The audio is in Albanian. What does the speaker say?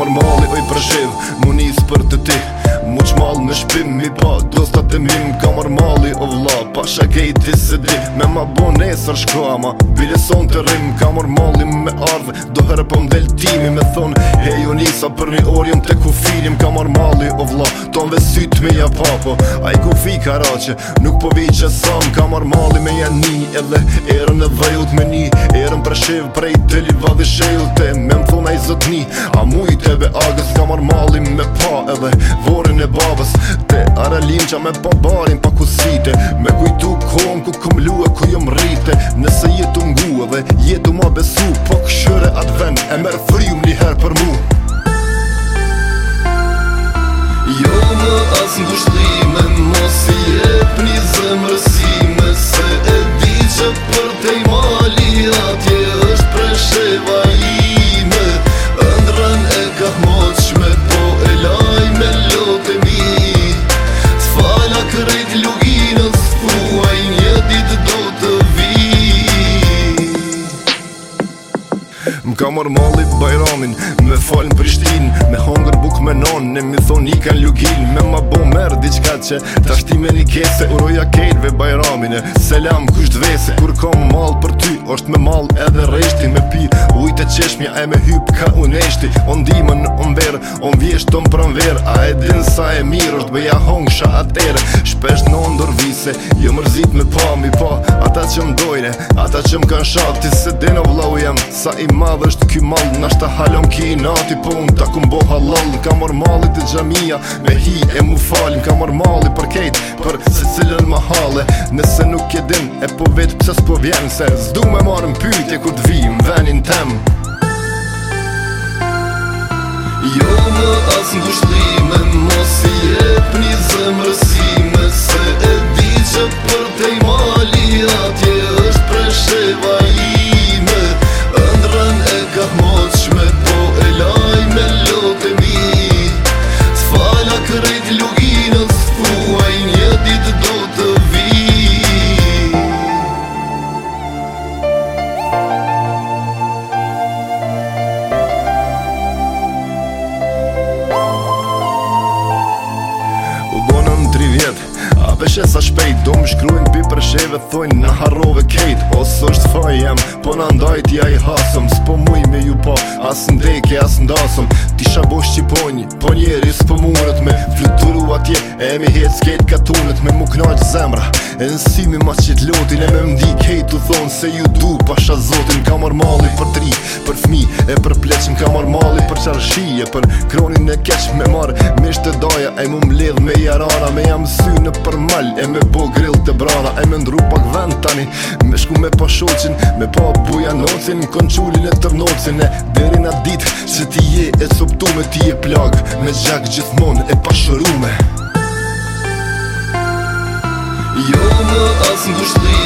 Kamar mali oj përshiv, mu nis për të ti Muq mal me shpim, mi pa dostat e mim Kamar mali o vla, pasha gejti se di Me ma bo nesër shko ama, bile son të rim Kamar mali me ardhe, do herë po mdel timi Me thon, hej o nisa për një orjen të ku filim Kamar mali o vla, ton ve syt me ja papo A i ku fi karache, nuk po vi që sam Kamar mali me jani, edhe erën e dhejut me ni Erën përshiv, prej të liva dhe shejute Me më thona i zotni, a mujt e be agës Kamar mali me pa edhe vorin e babës Te aralim qa me babarin pa kusite Me kujtu kohën ku këm luë ku jom rrite Nëse jetu ngu edhe jetu ma besu Po këshyre atë ven e merë frim një her për mu Jo më as ngushlime mos i jep një zemrësime Se e di që për te i mali atje është presheva ime Ëndrën e ka moqme po e laj me lote mi T'fala kërejt luginës fuaj një dit do të vi M'ka mor malli bajramin, me fal në Prishtin Me hongër buk me non, ne mi thon i kan lugin Me ma bo merë diqka që ta shti me një kese Uroja kejtve bajramin e selam kush dvese Kur kom mal për ty, është me mal edhe reshti Me pi ujt e qeshmja e me hyp ka uneshti On dimën, on verë, on vjesht, on pranver A e din sa e mirë është beja hongsha atere Shpesht në ndërvise, jo mërzit me pa mi pa Ata që mdojne, ata që m'kan shati Se deno vlau jam, sa i madh është ky mal Nashta halon ki nati, po unë ta kum bo halal Ka mor malit të gjamia, me hi e mu falin Ka mor malit për kejt, për se cilën mahale Nëse nuk e din, e po vet pëse s'po vjen Se s'du me marrë m'pytje ku t'vim, venin tem Jo më as ngushlime mos i jep një zemrësime Se e di që për te i mali atje është presheva ime Ëndrën e ka moqme po e laj me lote mi T'fala kërejt luginës fuaj një dit do të vi Peshe sa shpejt, do më shkrujnë pi përsheve Thojnë në harrove kejt, os është faj jem Po në ndajt ja i hasëm, s'po muj me ju po As ndeke, as ndasëm Tisha bo shqiponjë, po njeri s'po murët Me fluturu atje, e mi het s'kejt katunët Me mu knaq zemra, e nësimi ma qit lotin E me mdi kejt u thonë se ju du pasha zotin Ka mor mali për tri, për fmi e për pleqin Ka mor mali për qarshije, për kronin e keq Me marë misht të daja, e mu mledh me jarana Me jam sy në për mal, e me bo grill të brana E me ndru pak vend tani, me shku me pa shoqin Me pa buja nocin, konqullin e tërnocin E derin atë dit, që ti je e coptume Ti je plag, me gjak gjithmon e pashërume Jo më as ngushlime